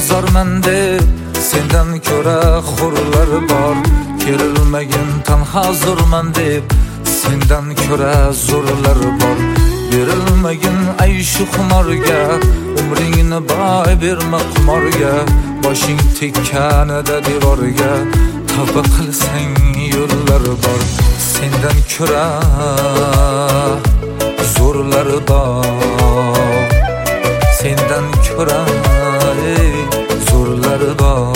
zarman deb sendan ko'ra xurlar bor. Kerilmagin tanha zo'rman deb sendan ko'ra zo'rlar bor. Berilmagin ay shu xumorga, umringni boy berma qumorga. Boshing tekkanida devorga, tavba qilsang yo'llar bor. Sendan ko'ra zo'rlar bor. Sendan ko'ra zo'rlar bor.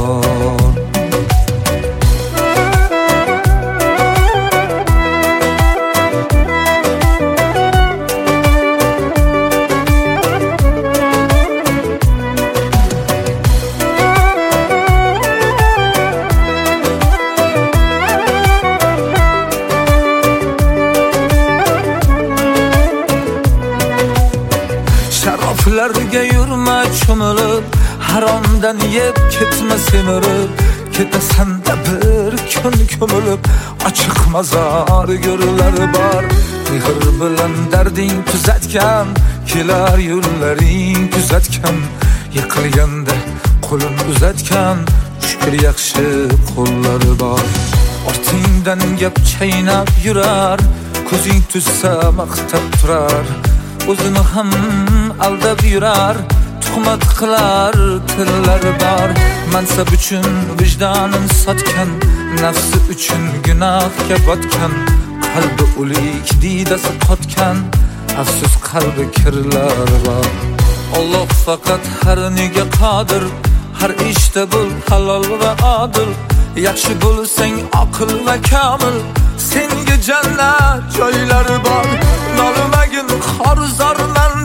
Sharoflarga yurma cho'milib, haromdan yeb ketma semirib. Ketasan-da bir kun ko'milib, ochiq mazor yo'llar bor. Mehr bilan darding tuzatgan, kelar yo'llaring kuzatgan. Yiqilganda qo'lin uzatgan, shukr yaxshi qo'llari bor. Ortingdan gap chaynab yurar, ko'zing tushsa maqtab turar. O'zini ham aldab yurar, tuhmat qilar tillar bor. Mansab uchun vijdonin sotgan, nafsi uchun gunohga botgan. Qalbi o'lik diydasi qotgan, afsus qalbi kirlar bor. Alloh faqat har nega qodir, har ishda bo'l halol va odil. Yaxshi bo'lsang aql va kamil, senga jannat joylari bor. Nolmagin xor zarman